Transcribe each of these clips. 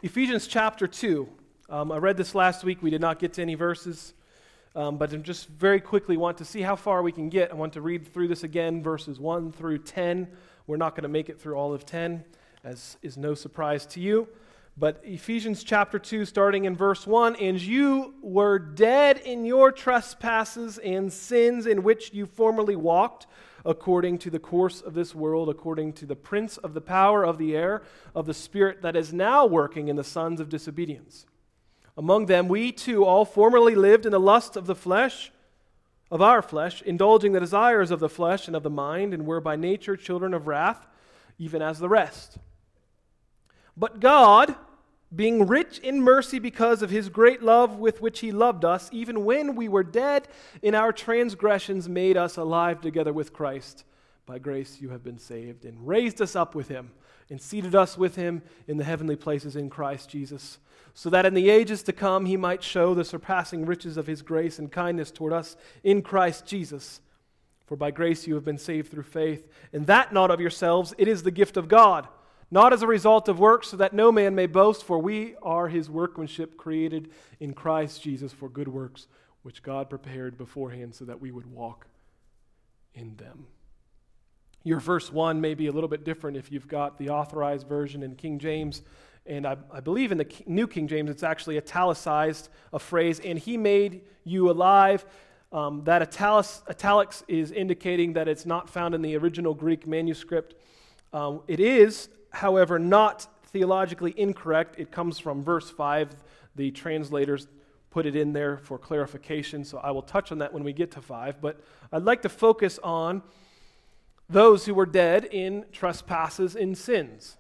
Ephesians chapter 2. I read this last week. We did not get to any verses, but I just very quickly want to see how far we can get. I want to read through this again, verses 1 through 10. We're not going to make it through all of 10, as is no surprise to you. But Ephesians chapter 2, starting in verse 1, "And you were dead in your trespasses and sins in which you formerly walked, according to the course of this world, according to the prince of the power of the air, of the spirit that is now working in the sons of disobedience. Among them we too all formerly lived in the lust of the flesh, of our flesh, indulging the desires of the flesh and of the mind, and were by nature children of wrath, even as the rest. But God, being rich in mercy because of his great love with which he loved us, even when we were dead in our transgressions, made us alive together with Christ. By grace you have been saved, and raised us up with him, and seated us with him in the heavenly places in Christ Jesus, so that in the ages to come he might show the surpassing riches of his grace and kindness toward us in Christ Jesus. For by grace you have been saved through faith, and that not of yourselves, it is the gift of God, not as a result of works, so that no man may boast, for we are his workmanship, created in Christ Jesus for good works, which God prepared beforehand so that we would walk in them." Your verse 1 may be a little bit different if you've got the Authorized Version in King James, and I believe in the New King James it's actually italicized, a phrase, "and he made you alive." That italics is indicating that it's not found in the original Greek manuscript. It is, however, not theologically incorrect. It comes from verse 5. The translators put it in there for clarification, so I will touch on that when we get to 5. But I'd like to focus on those who were dead in trespasses and sins.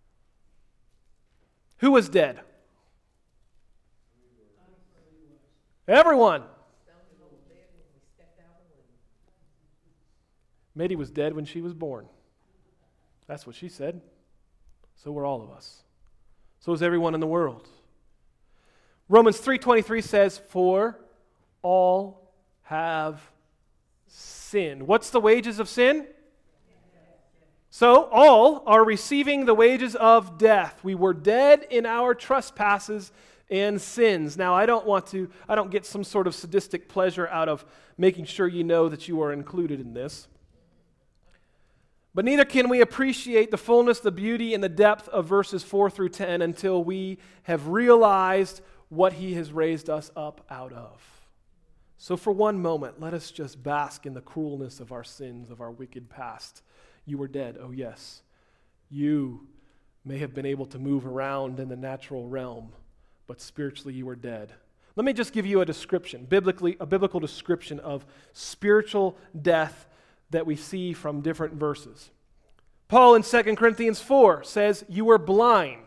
Who was dead? Everyone. Mady was dead when she was born. That's what she said. So were all of us. So is everyone in the world. Romans 3:23 says, "For all have sinned." What's the wages of sin? So all are receiving the wages of death. We were dead in our trespasses and sins. Now, I don't get some sort of sadistic pleasure out of making sure you know that you are included in this. But neither can we appreciate the fullness, the beauty, and the depth of verses 4 through 10 until we have realized what he has raised us up out of. So for one moment, let us just bask in the cruelness of our sins, of our wicked past. You were dead, oh yes. You may have been able to move around in the natural realm, but spiritually you were dead. Let me just give you a description, a biblical description of spiritual death that we see from different verses. Paul in 2 Corinthians 4 says, "You were blind.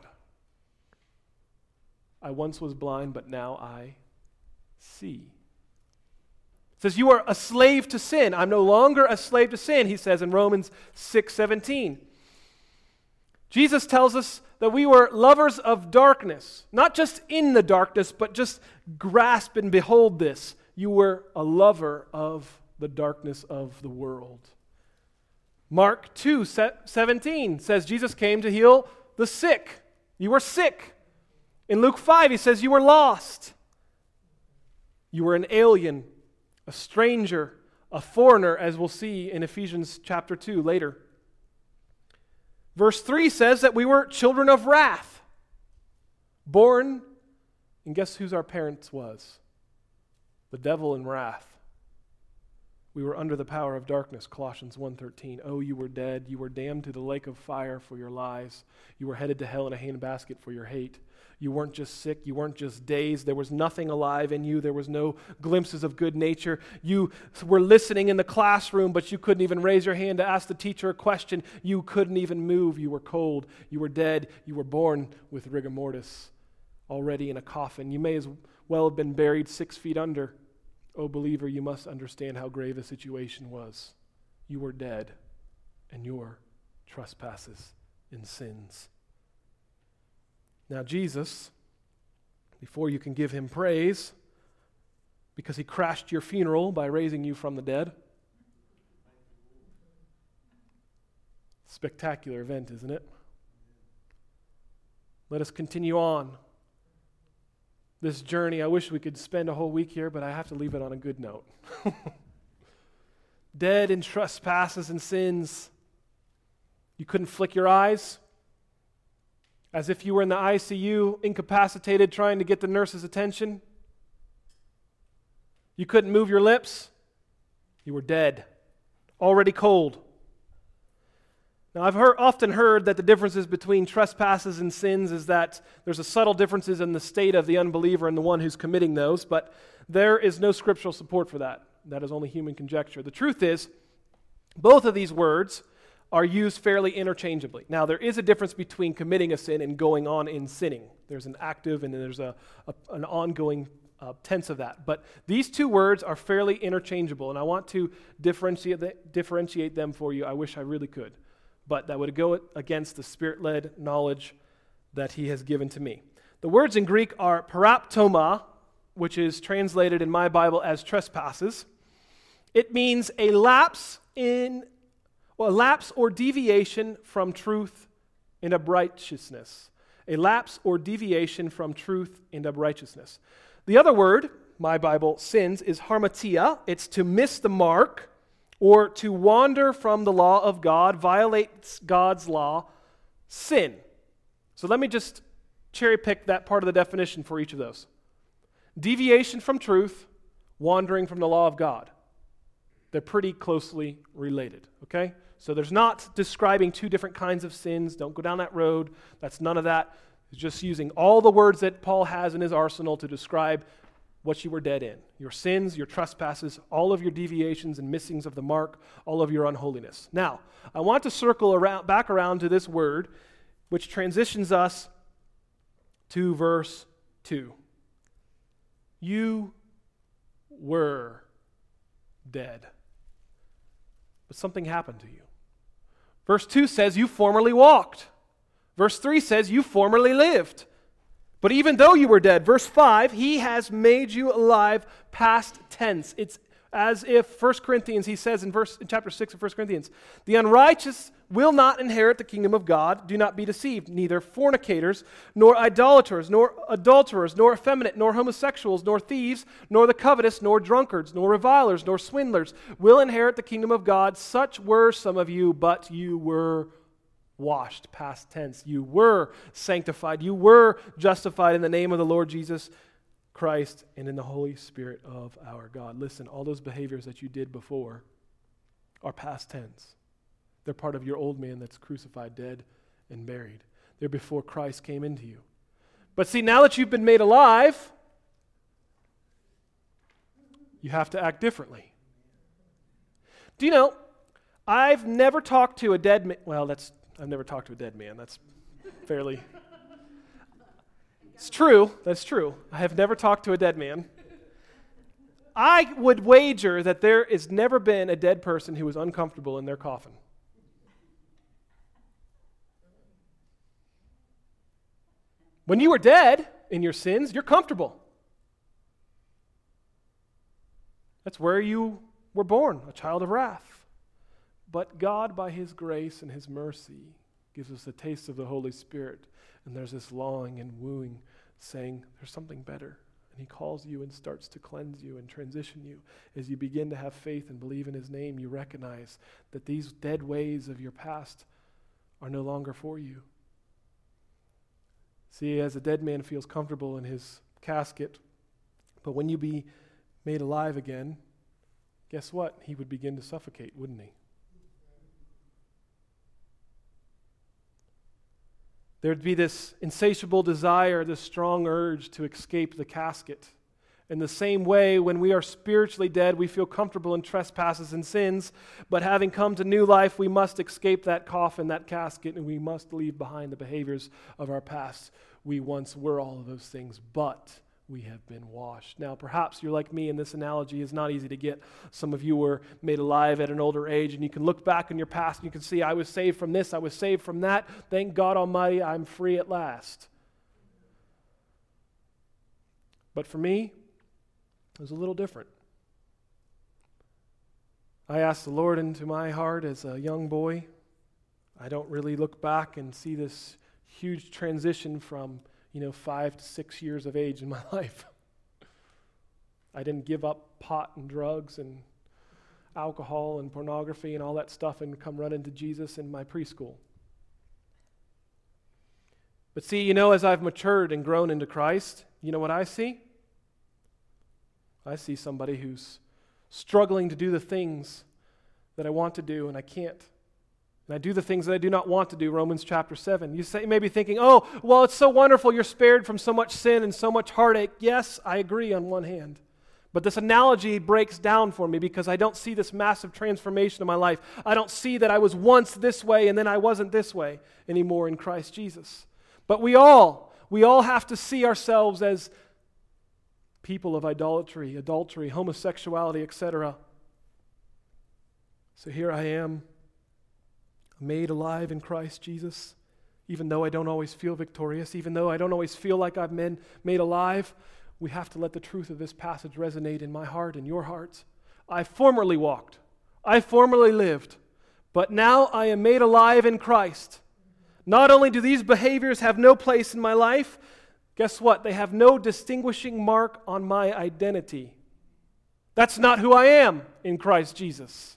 I once was blind, but now I see." It says, "You are a slave to sin. I'm no longer a slave to sin," he says in Romans 6:17. Jesus tells us that we were lovers of darkness, not just in the darkness, but just grasp and behold this. You were a lover of the darkness of the world. Mark 2:17 says Jesus came to heal the sick. You were sick. In Luke 5, he says you were lost. You were an alien, a stranger, a foreigner, as we'll see in Ephesians chapter 2 later. Verse 3 says that we were children of wrath, born, and guess whose our parents was? The devil in wrath. We were under the power of darkness, Colossians 1:13. "Oh, you were dead. You were damned to the lake of fire for your lies. You were headed to hell in a handbasket for your hate. You weren't just sick. You weren't just dazed. There was nothing alive in you. There was no glimpses of good nature. You were listening in the classroom, but you couldn't even raise your hand to ask the teacher a question. You couldn't even move. You were cold. You were dead. You were born with rigor mortis, already in a coffin. You may as well have been buried 6 feet under. Oh, believer, you must understand how grave the situation was. You were dead in your trespasses and sins." Now, Jesus, before you can give him praise, because he crashed your funeral by raising you from the dead. Spectacular event, isn't it? Let us continue on this journey. I wish we could spend a whole week here, but I have to leave it on a good note. Dead in trespasses and sins. You couldn't flick your eyes, as if you were in the ICU, incapacitated, trying to get the nurse's attention. You couldn't move your lips. You were dead, already cold. Now, I've often heard that the differences between trespasses and sins is that there's a subtle differences in the state of the unbeliever and the one who's committing those, but there is no scriptural support for that. That is only human conjecture. The truth is, both of these words are used fairly interchangeably. Now, there is a difference between committing a sin and going on in sinning. There's an active and there's an ongoing tense of that. But these two words are fairly interchangeable, and I want to differentiate them for you. I wish I really could. But that would go against the Spirit-led knowledge that he has given to me. The words in Greek are paraptoma, which is translated in my Bible as trespasses. It means a lapse or deviation from truth and uprightness. A lapse or deviation from truth and uprightness. The other word, my Bible, sins, is harmatia. It's to miss the mark, or to wander from the law of God, violate God's law, sin. So let me just cherry pick that part of the definition for each of those. Deviation from truth, wandering from the law of God. They're pretty closely related, okay? So there's not describing two different kinds of sins. Don't go down that road. That's none of that. It's just using all the words that Paul has in his arsenal to describe what you were dead in. Your sins, your trespasses, all of your deviations and missings of the mark, all of your unholiness. Now, I want to circle back around to this word, which transitions us to verse 2. You were dead, but something happened to you. Verse 2 says you formerly walked. Verse 3 says you formerly lived. But even though you were dead, verse 5, he has made you alive, past tense. It's as if 1 Corinthians, he says in chapter 6 of 1 Corinthians, the unrighteous will not inherit the kingdom of God. Do not be deceived. Neither fornicators, nor idolaters, nor adulterers, nor effeminate, nor homosexuals, nor thieves, nor the covetous, nor drunkards, nor revilers, nor swindlers will inherit the kingdom of God. Such were some of you, but you were washed, past tense. You were sanctified. You were justified in the name of the Lord Jesus Christ and in the Holy Spirit of our God. Listen, all those behaviors that you did before are past tense. They're part of your old man that's crucified, dead, and buried. They're before Christ came into you. But see, now that you've been made alive, you have to act differently. Do you know, I've never talked to a dead man. Well, I've never talked to a dead man. That's fairly... It's true. That's true. I have never talked to a dead man. I would wager that there has never been a dead person who was uncomfortable in their coffin. When you were dead in your sins, you're comfortable. That's where you were born, a child of wrath. But God, by His grace and His mercy, gives us a taste of the Holy Spirit. And there's this longing and wooing, saying, there's something better. And He calls you and starts to cleanse you and transition you. As you begin to have faith and believe in His name, you recognize that these dead ways of your past are no longer for you. See, as a dead man feels comfortable in his casket, but when you be made alive again, guess what? He would begin to suffocate, wouldn't he? There'd be this insatiable desire, this strong urge to escape the casket. In the same way, when we are spiritually dead, we feel comfortable in trespasses and sins, but having come to new life, we must escape that coffin, that casket, and we must leave behind the behaviors of our past. We once were all of those things, but we have been washed. Now, perhaps you're like me, and this analogy is not easy to get. Some of you were made alive at an older age, and you can look back in your past, and you can see, I was saved from this, I was saved from that. Thank God Almighty, I'm free at last. But for me, it was a little different. I asked the Lord into my heart as a young boy. I don't really look back and see this huge transition from, 5 to 6 years of age in my life. I didn't give up pot and drugs and alcohol and pornography and all that stuff and come running to Jesus in my preschool. But see, as I've matured and grown into Christ, you know what I see? I see somebody who's struggling to do the things that I want to do and I can't. And I do the things that I do not want to do, Romans chapter 7. You may be thinking, oh, well, it's so wonderful you're spared from so much sin and so much heartache. Yes, I agree on one hand. But this analogy breaks down for me because I don't see this massive transformation of my life. I don't see that I was once this way and then I wasn't this way anymore in Christ Jesus. But we all have to see ourselves as people of idolatry, adultery, homosexuality, etc. So here I am, made alive in Christ Jesus, even though I don't always feel victorious, even though I don't always feel like I've been made alive. We have to let the truth of this passage resonate in my heart and your hearts. I formerly walked, I formerly lived, but now I am made alive in Christ. Not only do these behaviors have no place in my life, guess what? They have no distinguishing mark on my identity. That's not who I am in Christ Jesus.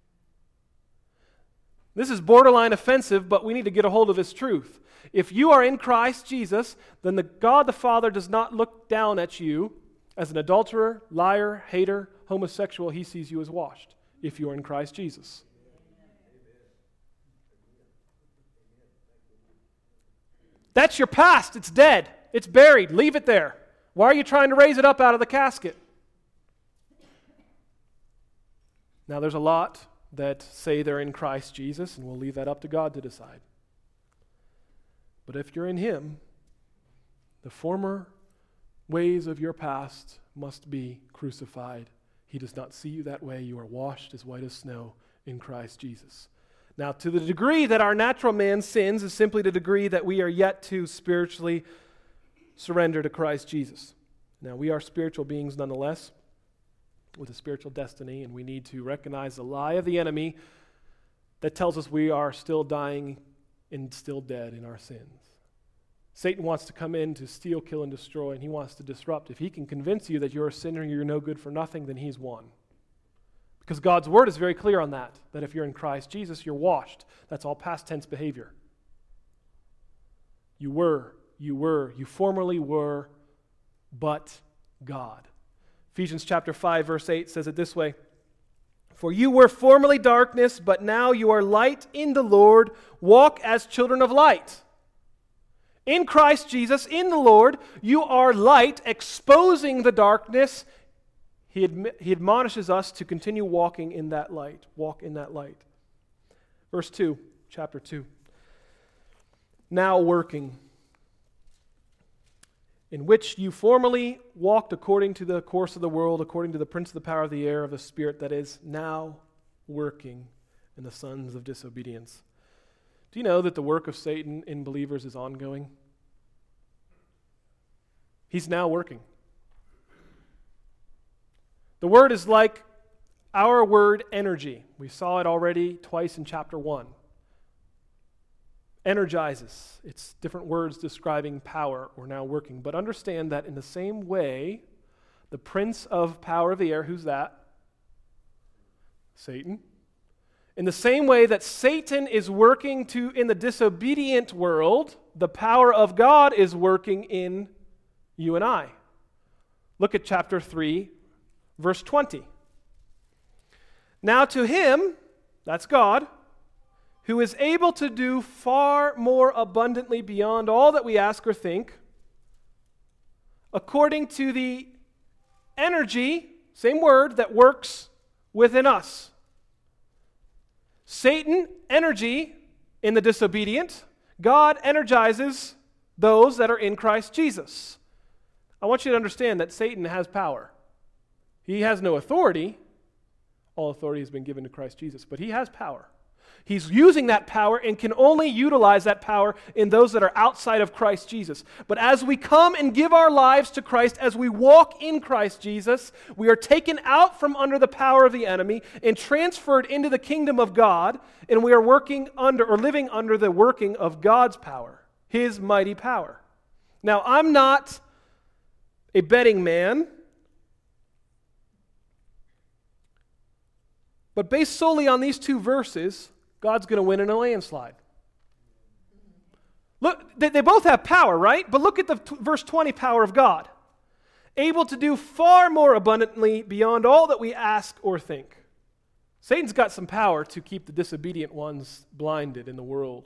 This is borderline offensive, but we need to get a hold of this truth. If you are in Christ Jesus, then God the Father does not look down at you as an adulterer, liar, hater, homosexual. He sees you as washed if you are in Christ Jesus. That's your past. It's dead. It's buried. Leave it there. Why are you trying to raise it up out of the casket? Now, there's a lot that say they're in Christ Jesus, and we'll leave that up to God to decide. But if you're in Him, the former ways of your past must be crucified. He does not see you that way. You are washed as white as snow in Christ Jesus. Now, to the degree that our natural man sins is simply the degree that we are yet to spiritually surrender to Christ Jesus. Now, we are spiritual beings nonetheless, with a spiritual destiny, and we need to recognize the lie of the enemy that tells us we are still dying and still dead in our sins. Satan wants to come in to steal, kill, and destroy, and he wants to disrupt. If he can convince you that you're a sinner and you're no good for nothing, then he's won. Because God's word is very clear on that if you're in Christ Jesus, you're washed. That's all past tense behavior. You formerly were, but God. Ephesians chapter 5, verse 8 says it this way: For you were formerly darkness, but now you are light in the Lord. Walk as children of light. In Christ Jesus, in the Lord, you are light, exposing the darkness. He admonishes us to continue walking in that light. Walk in that light. Verse 2, chapter 2. Now working, in which you formerly walked according to the course of the world, according to the prince of the power of the air, of the spirit that is now working in the sons of disobedience. Do you know that the work of Satan in believers is ongoing? He's now working. The word is like our word energy. We saw it already twice in chapter 1. Energizes. It's different words describing power or now working. But understand that in the same way, the prince of power of the air, who's that? Satan. In the same way that Satan is working in the disobedient world, the power of God is working in you and I. Look at chapter 3, verse 20. Now to him, that's God, who is able to do far more abundantly beyond all that we ask or think, according to the energy, same word, that works within us. Satan, energy in the disobedient. God energizes those that are in Christ Jesus. I want you to understand that Satan has power. He has no authority. All authority has been given to Christ Jesus, but he has power. He's using that power and can only utilize that power in those that are outside of Christ Jesus. But as we come and give our lives to Christ, as we walk in Christ Jesus, we are taken out from under the power of the enemy and transferred into the kingdom of God, and we are working under or living under the working of God's power His mighty power. Now, I'm not a betting man, but based solely on these two verses, God's going to win in a landslide. Look, they both have power, right? But look at the verse 20 power of God. Able to do far more abundantly beyond all that we ask or think. Satan's got some power to keep the disobedient ones blinded in the world.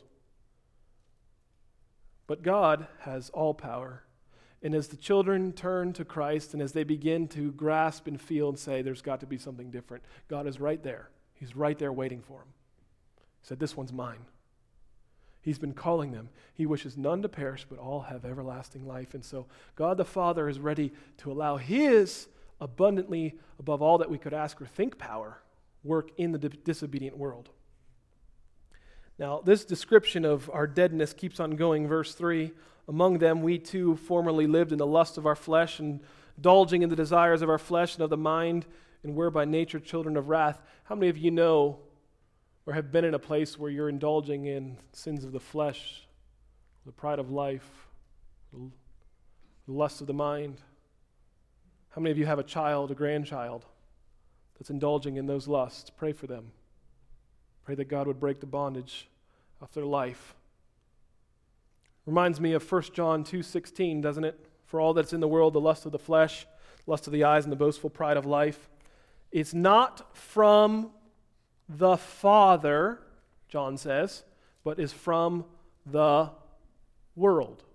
But God has all power. And as the children turn to Christ and as they begin to grasp and feel and say, there's got to be something different, God is right there. He's right there waiting for them. He said, this one's mine. He's been calling them. He wishes none to perish, but all have everlasting life. And so God the Father is ready to allow His abundantly above all that we could ask or think power work in the disobedient world. Now, this description of our deadness keeps on going. Verse 3, among them we too formerly lived in the lust of our flesh, and indulging in the desires of our flesh and of the mind, and were by nature children of wrath. How many of you know or have been in a place where you're indulging in sins of the flesh, the pride of life, the lust of the mind? How many of you have a child, a grandchild, that's indulging in those lusts? Pray for them. Pray that God would break the bondage of their life. Reminds me of 1 John 2:16, doesn't it? For all that's in the world, the lust of the flesh, lust of the eyes, and the boastful pride of life, it's not from the Father, John says, but is from the world.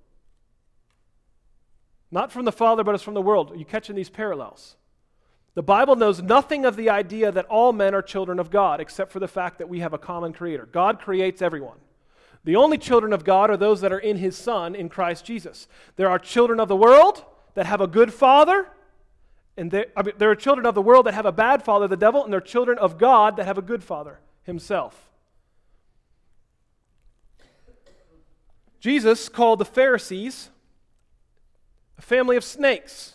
Not from the Father, but it's from the world. Are you catching these parallels? The Bible knows nothing of the idea that all men are children of God, except for the fact that we have a common creator. God creates everyone. The only children of God are those that are in His Son, in Christ Jesus. There are children of the world that have a good father, and there are children of the world that have a bad father, the devil, and there are children of God that have a good father, Himself. Jesus called the Pharisees a family of snakes.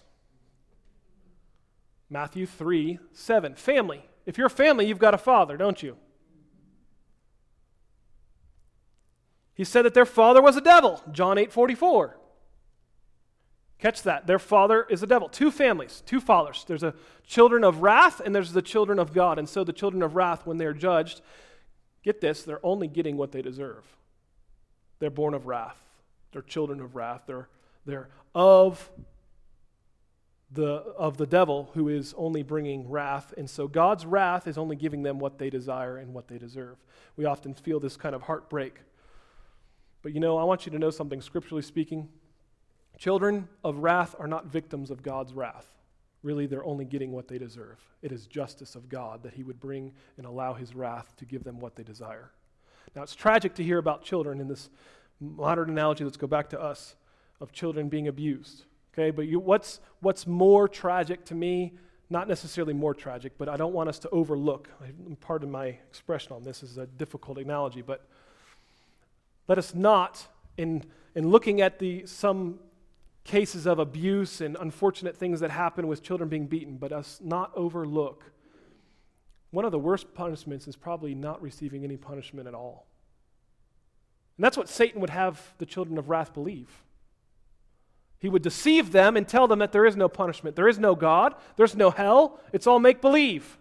Matthew 3:7. Family. If you're a family, you've got a father, don't you? He said that their father was a devil. John 8:44. Catch that. Their father is a devil. Two families, two fathers. There's a children of wrath and there's the children of God. And so the children of wrath, when they're judged, get this, they're only getting what they deserve. They're born of wrath. They're children of wrath. They're of the devil, who is only bringing wrath. And so God's wrath is only giving them what they desire and what they deserve. We often feel this kind of heartbreak. But I want you to know something, scripturally speaking. Children of wrath are not victims of God's wrath. Really, they're only getting what they deserve. It is justice of God that He would bring and allow His wrath to give them what they desire. Now, it's tragic to hear about children in this modern analogy. Let's go back to us, of children being abused. Okay, but what's more tragic to me? Not necessarily more tragic, but I don't want us to overlook. Pardon my expression on this, is a difficult analogy, but let us not, in looking at some cases of abuse and unfortunate things that happen with children being beaten, but us not overlook one of the worst punishments is probably not receiving any punishment at all. And that's what Satan would have the children of wrath believe. He would deceive them and tell them that there is no punishment, there is no God, there's no hell, it's all make-believe.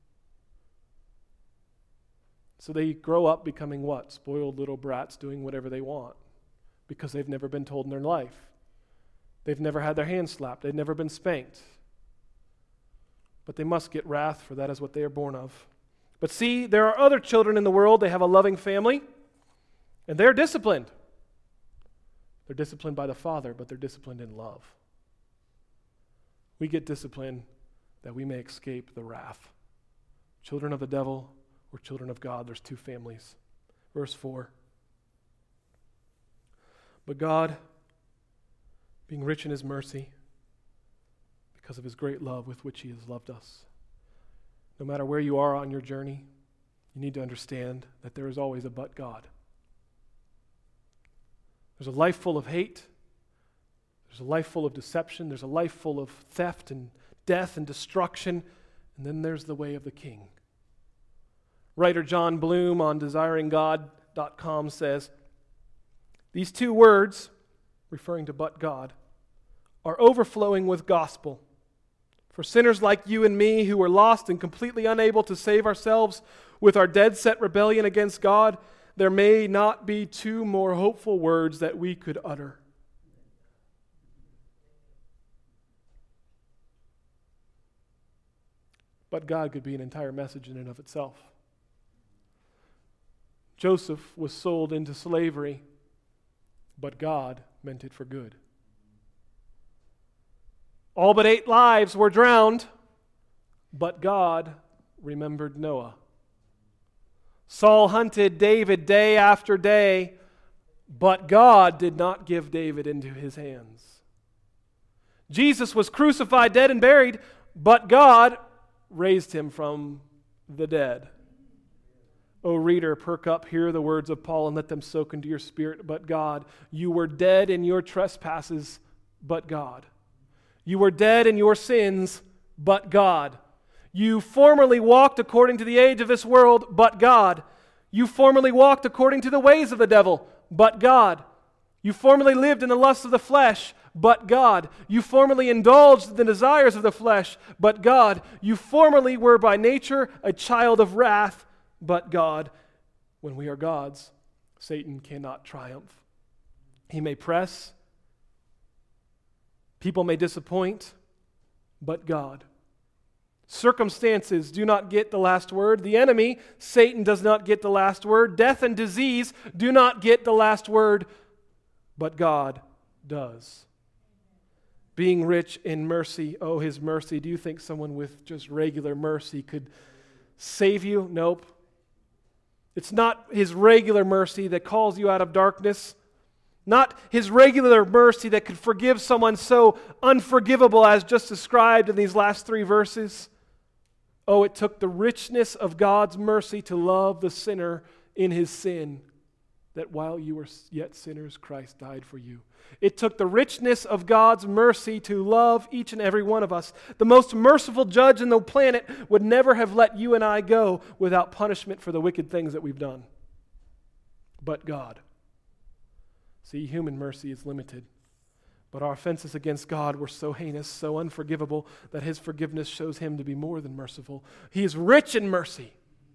So they grow up becoming what? Spoiled little brats doing whatever they want because they've never been told in their life. They've never had their hands slapped. They've never been spanked. But they must get wrath, for that is what they are born of. But see, there are other children in the world. They have a loving family, and they're disciplined. They're disciplined by the Father, but they're disciplined in love. We get disciplined that we may escape the wrath. Children of the devil or children of God, there's two families. Verse 4. But God, being rich in His mercy, because of His great love with which He has loved us. No matter where you are on your journey, you need to understand that there is always a but God. There's a life full of hate. There's a life full of deception. There's a life full of theft and death and destruction. And then there's the way of the King. Writer John Bloom on desiringgod.com says, These two words, referring to but God, are overflowing with gospel. For sinners like you and me who are lost and completely unable to save ourselves with our dead-set rebellion against God, there may not be two more hopeful words that we could utter. But God could be an entire message in and of itself. Joseph was sold into slavery, but God meant it for good. All but 8 lives were drowned, but God remembered Noah. Saul hunted David day after day, but God did not give David into his hands. Jesus was crucified, dead, and buried, but God raised him from the dead. O reader, perk up, hear the words of Paul, and let them soak into your spirit. But God, you were dead in your trespasses, but God. You were dead in your sins, but God. You formerly walked according to the age of this world, but God. You formerly walked according to the ways of the devil, but God. You formerly lived in the lusts of the flesh, but God. You formerly indulged in the desires of the flesh, but God. You formerly were by nature a child of wrath, but God. When we are God's, Satan cannot triumph. He may press, people may disappoint, but God. Circumstances do not get the last word. The enemy, Satan, does not get the last word. Death and disease do not get the last word, but God does. Being rich in mercy, oh, his mercy. Do you think someone with just regular mercy could save you? Nope. It's not his regular mercy that calls you out of darkness. Not his regular mercy that could forgive someone so unforgivable as just described in these last 3 verses. Oh, it took the richness of God's mercy to love the sinner in his sin, that while you were yet sinners, Christ died for you. It took the richness of God's mercy to love each and every one of us. The most merciful judge in the planet would never have let you and I go without punishment for the wicked things that we've done. But God. See, human mercy is limited. But our offenses against God were so heinous, so unforgivable, that his forgiveness shows him to be more than merciful. He is rich in mercy.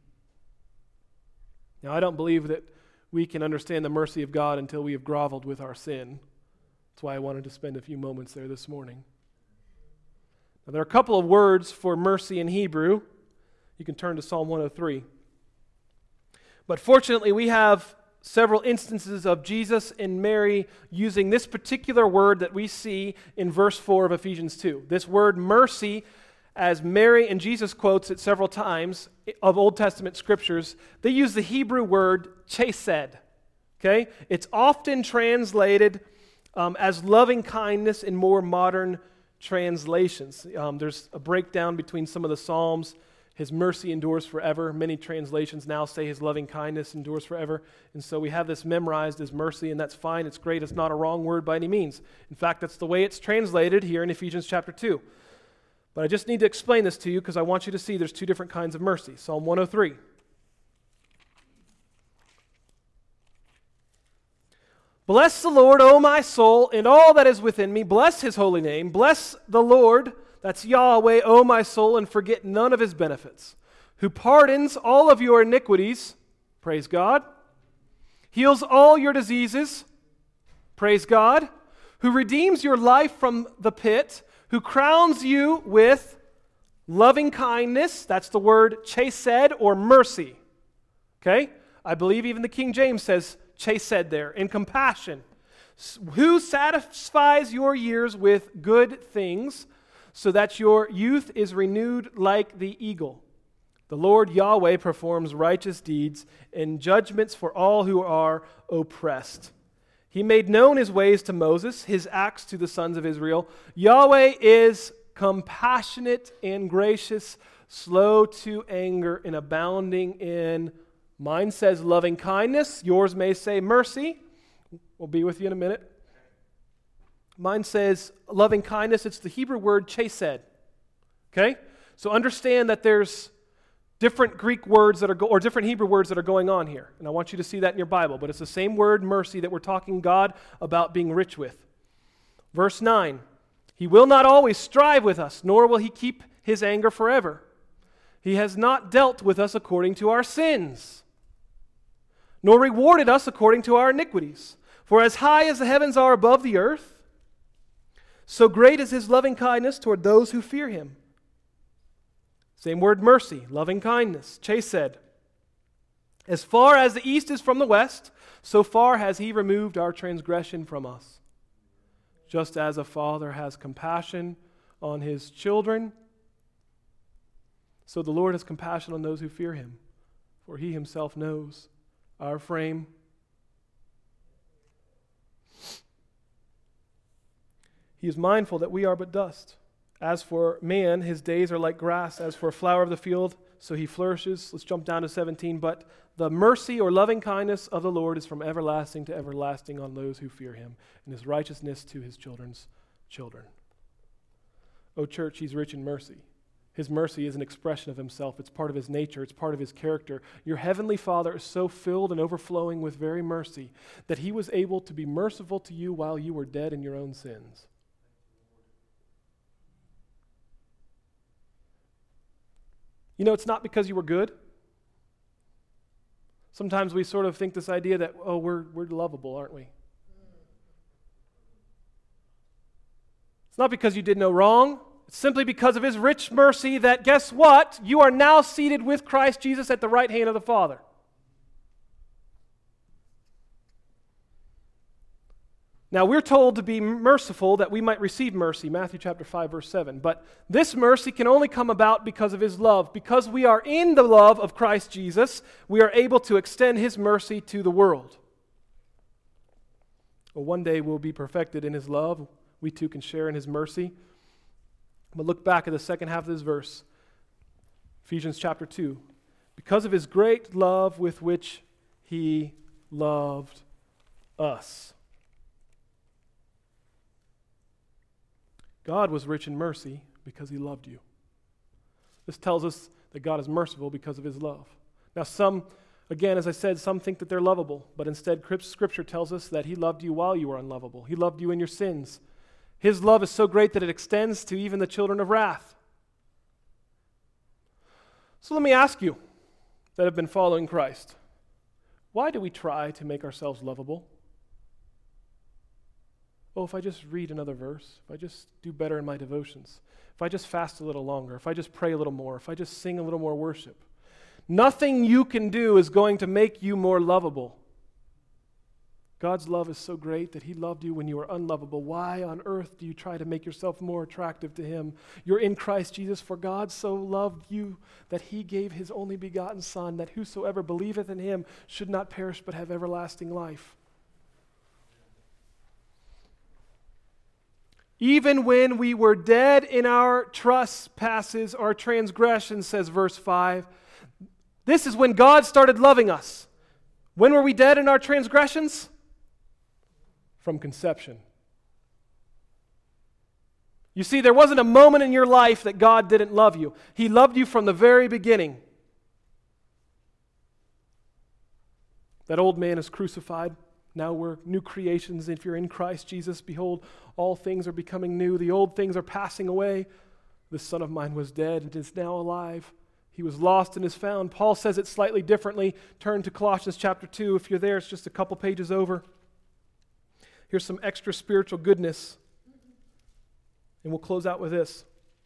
Now, I don't believe that we can understand the mercy of God until we have groveled with our sin. That's why I wanted to spend a few moments there this morning. Now, there are a couple of words for mercy in Hebrew. You can turn to Psalm 103. But fortunately, we have several instances of Jesus and Mary using this particular word that we see in verse 4 of Ephesians 2. This word mercy, as Mary and Jesus quotes it several times of Old Testament scriptures, they use the Hebrew word chesed. Okay? It's often translated as loving kindness in more modern translations. There's a breakdown between some of the Psalms. His mercy endures forever. Many translations now say his loving kindness endures forever. And so we have this memorized as mercy, and that's fine. It's great. It's not a wrong word by any means. In fact, that's the way it's translated here in Ephesians chapter 2. But I just need to explain this to you because I want you to see there's 2 different kinds of mercy. Psalm 103. Bless the Lord, O my soul, and all that is within me. Bless his holy name. Bless the Lord, that's Yahweh, O my soul, and forget none of his benefits. Who pardons all of your iniquities, praise God. Heals all your diseases, praise God. Who redeems your life from the pit. Who crowns you with loving kindness, that's the word chesed or mercy. Okay? I believe even the King James says chesed there, in compassion. Who satisfies your years with good things, so that your youth is renewed like the eagle. The Lord Yahweh performs righteous deeds and judgments for all who are oppressed. He made known his ways to Moses, his acts to the sons of Israel. Yahweh is compassionate and gracious, slow to anger, and abounding in, mine says loving kindness, yours may say mercy. We'll be with you in a minute. Mine says loving kindness. It's the Hebrew word chesed. Okay? So understand that there's different Greek words or different Hebrew words that are going on here. And I want you to see that in your Bible. But it's the same word, mercy, that we're talking God about being rich with. Verse 9, He will not always strive with us, nor will He keep His anger forever. He has not dealt with us according to our sins, nor rewarded us according to our iniquities. For as high as the heavens are above the earth, so great is His loving kindness toward those who fear Him. Same word, mercy, loving kindness. Chesed. As far as the east is from the west, so far has He removed our transgression from us. Just as a father has compassion on his children, so the Lord has compassion on those who fear Him, for He Himself knows our frame. He is mindful that we are but dust. As for man, his days are like grass. As for a flower of the field, so he flourishes. Let's jump down to 17. But the mercy or loving kindness of the Lord is from everlasting to everlasting on those who fear Him, and His righteousness to His children's children. O church, He's rich in mercy. His mercy is an expression of Himself. It's part of His nature. It's part of His character. Your heavenly Father is so filled and overflowing with very mercy that He was able to be merciful to you while you were dead in your own sins. You know, it's not because you were good. Sometimes we sort of think this idea that, oh, we're lovable, aren't we? It's not because you did no wrong. It's simply because of His rich mercy that, guess what? You are now seated with Christ Jesus at the right hand of the Father. Now, we're told to be merciful that we might receive mercy, Matthew chapter 5, verse 7. But this mercy can only come about because of His love. Because we are in the love of Christ Jesus, we are able to extend His mercy to the world. Well, one day we'll be perfected in His love. We too can share in His mercy. But look back at the second half of this verse, Ephesians chapter 2. Because of His great love with which He loved us. God was rich in mercy because He loved you. This tells us that God is merciful because of His love. Now some, again, as I said, some think that they're lovable, but instead Scripture tells us that He loved you while you were unlovable. He loved you in your sins. His love is so great that it extends to even the children of wrath. So let me ask you that have been following Christ, why do we try to make ourselves lovable? Oh, if I just read another verse, if I just do better in my devotions, if I just fast a little longer, if I just pray a little more, if I just sing a little more worship. Nothing you can do is going to make you more lovable. God's love is so great that He loved you when you were unlovable. Why on earth do you try to make yourself more attractive to Him? You're in Christ Jesus, for God so loved you that He gave His only begotten Son, that whosoever believeth in Him should not perish but have everlasting life. Even when we were dead in our trespasses or transgressions, says verse 5, this is when God started loving us. When were we dead in our transgressions? From conception. You see, there wasn't a moment in your life that God didn't love you. He loved you from the very beginning. That old man is crucified. Now we're new creations. If you're in Christ Jesus, behold, all things are becoming new. The old things are passing away. This son of mine was dead and is now alive. He was lost and is found. Paul says it slightly differently. Turn to Colossians chapter 2. If you're there, it's just a couple pages over. Here's some extra spiritual goodness. And we'll close out with this.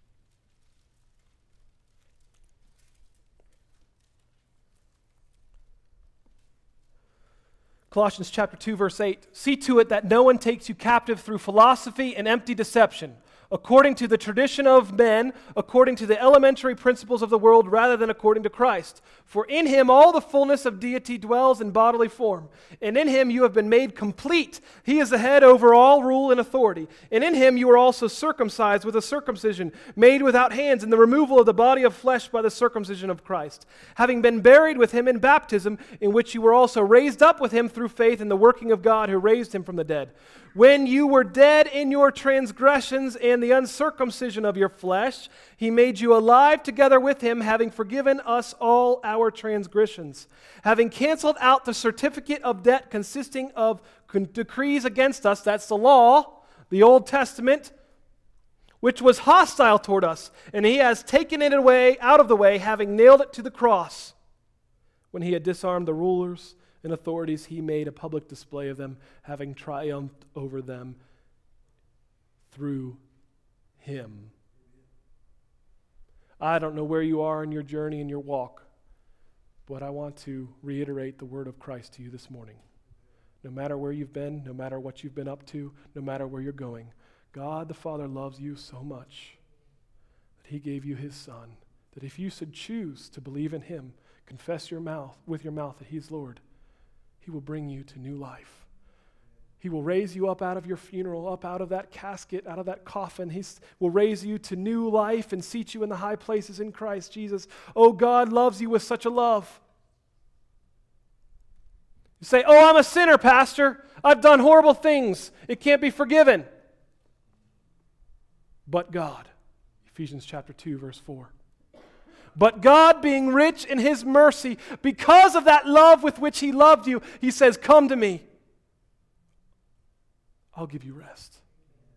Colossians chapter 2, verse 8. See to it that no one takes you captive through philosophy and empty deception, according to the tradition of men, according to the elementary principles of the world, rather than according to Christ. For in Him all the fullness of deity dwells in bodily form, and in Him you have been made complete. He is the head over all rule and authority. And in Him you are also circumcised with a circumcision made without hands, in the removal of the body of flesh by the circumcision of Christ, having been buried with Him in baptism, in which you were also raised up with Him through through faith in the working of God who raised him from the dead. When you were dead in your transgressions and the uncircumcision of your flesh, he made you alive together with him, having forgiven us all our transgressions, having canceled out the certificate of debt consisting of decrees against us, that's the law, the Old Testament, which was hostile toward us, and he has taken it away out of the way, having nailed it to the cross. When he had disarmed the rulers and authorities, he made a public display of them, having triumphed over them through him. I don't know where you are in your journey and your walk, but I want to reiterate the word of Christ to you this morning. No matter where you've been, no matter what you've been up to, no matter where you're going, God the Father loves you so much that he gave you his Son, that if you should choose to believe in him, confess with your mouth that he is Lord, he will bring you to new life. He will raise you up out of your funeral, up out of that casket, out of that coffin. He will raise you to new life and seat you in the high places in Christ Jesus. Oh, God loves you with such a love. You say, oh, I'm a sinner, Pastor. I've done horrible things. It can't be forgiven. But God, Ephesians chapter 2, verse 4. But God, being rich in his mercy, because of that love with which he loved you, he says, come to me. I'll give you rest.